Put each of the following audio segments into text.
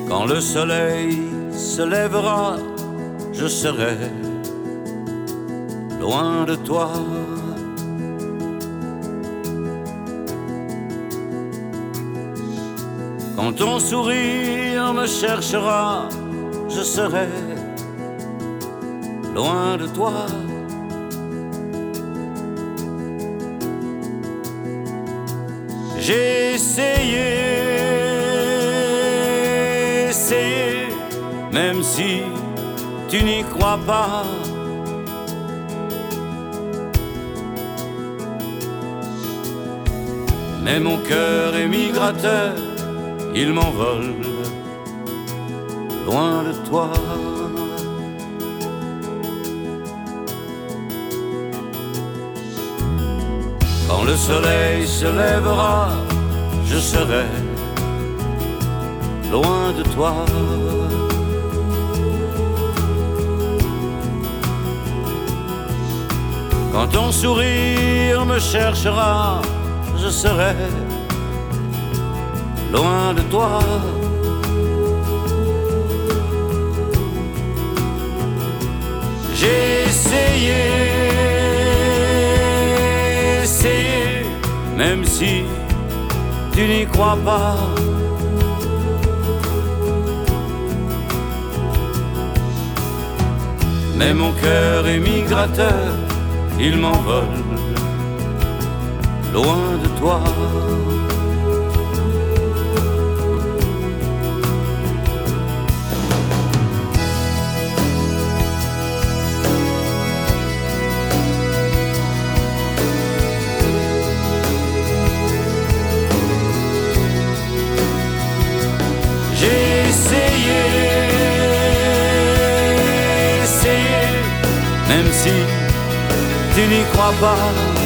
Quand le soleil se lèvera, je serai loin de toi. Quand ton sourire me cherchera, je serai loin de toi. J'ai essayé, même si tu n'y crois pas. Mais mon cœur est migrateur, il m'envole loin de toi. Quand le soleil se lèvera, je serai loin de toi. Quand ton sourire me cherchera, je serai loin de toi. J'ai essayé, même si tu n'y crois pas. Mais mon cœur est migrateur, il m'envole loin de toi. J'ai essayé, même si tu n'y crois pas.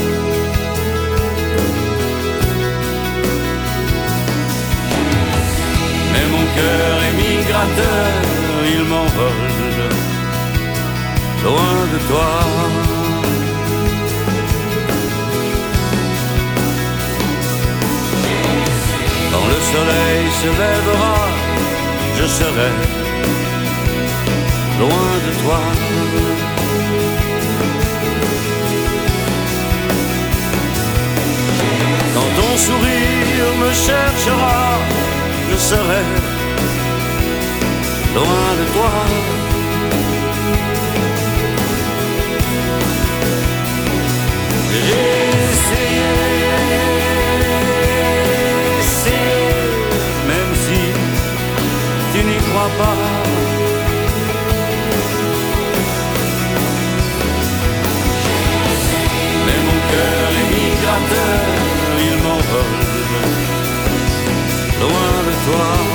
Mais mon cœur est migrateur, il m'envole loin de toi. Quand le soleil se lèvera, je serai loin de toi. Quand ton sourire me cherchera, je serai loin de toi. J'ai essayé, même si tu n'y crois pas. Mais mon cœur est migrateur, il m'envole loin de toi.